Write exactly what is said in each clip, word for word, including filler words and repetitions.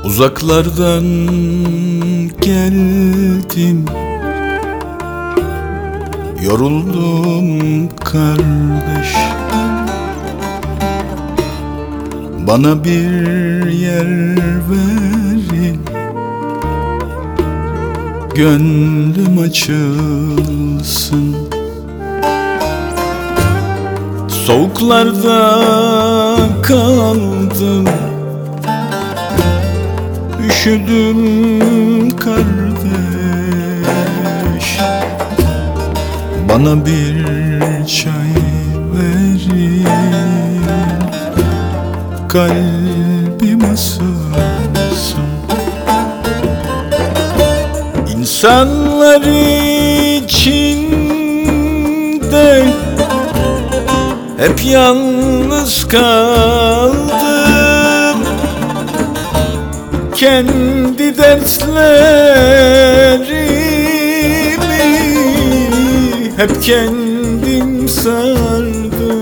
Uzaklardan geldim, yoruldum kardeş. Bana bir yer verin, gönlüm açılsın. Soğuklarda kaldım, üşüdüm kardeş. Bana bir çay verin, kalbim ısınsın. İnsanlar içinde hep yalnız kaldım. Kendi dertlerimi hep kendim sardım.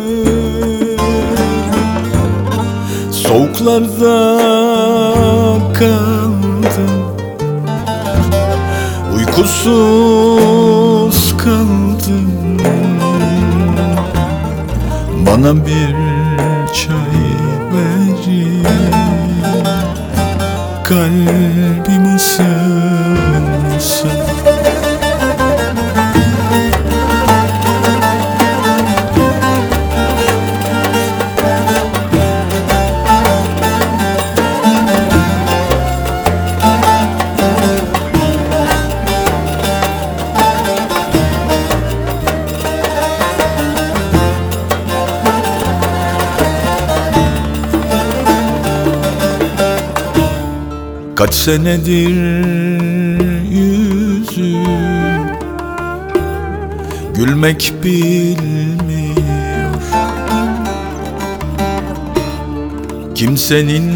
Soğuklarda kaldım, uykusuz kaldım. Bana bir çay verin, kalbim ısınsın. Kaç senedir yüzüm gülmek bilmiyor. Kimsenin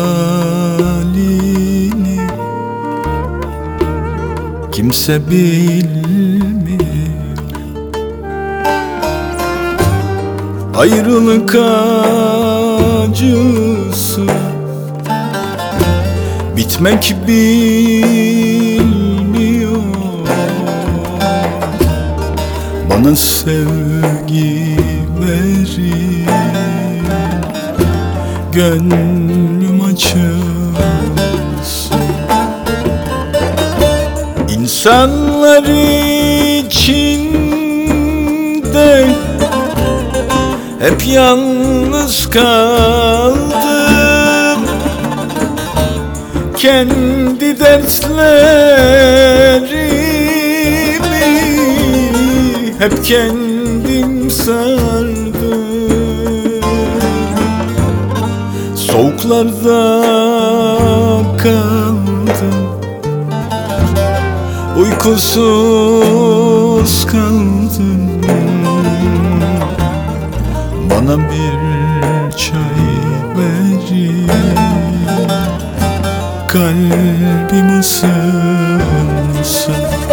halini kimse bilmiyor. Ayrılık acısı bitmek bilmiyor. Bana sevgi verin, gönlüm açılsın. İnsanlar içinde hep yalnız kaldım. Kendi dertlerimi hep kendim sardım. Soğuklarda kaldım, uykusuz kaldım. Bana bir çay verin, kalbim ısınsın.